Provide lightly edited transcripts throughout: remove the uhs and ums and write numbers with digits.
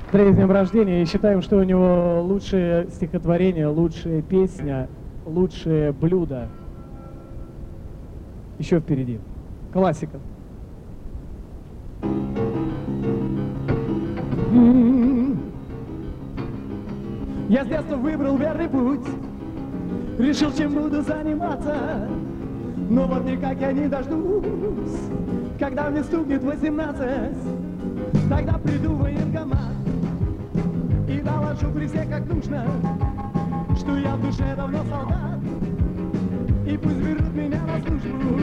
Андрей, с днем рождения. И считаем, что у него лучшее стихотворение, лучшая песня, лучшее блюдо еще впереди. Классика. Я с детства выбрал верный путь, решил, чем буду заниматься, но вот никак я не дождусь, когда мне стукнет 18. Тогда приду в военкомат и доложу при всех, как нужно, что я в душе давно солдат, и пусть берут меня на службу.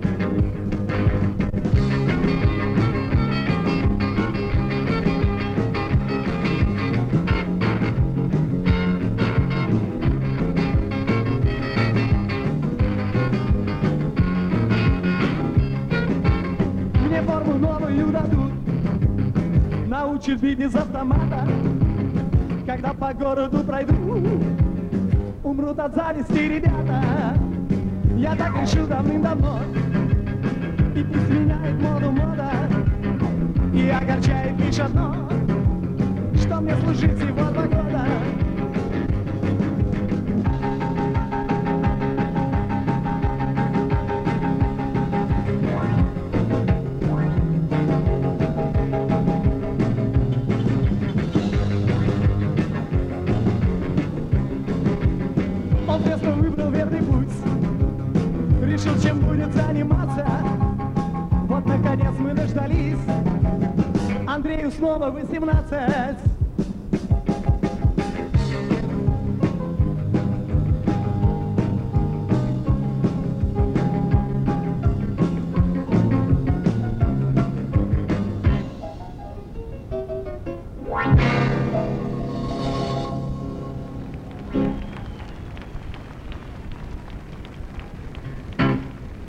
Мне форму новую дадут, научат бить из автомата. Когда по городу пройду, умрут от зависти ребята. Я так решил давным-давно, и пусть меняет моду мода, и огорчает лишь одно, что мне служить всего 2 года. Он честно выбрал верный путь, решил, чем будет заниматься. Вот наконец мы дождались, Андрею снова 18.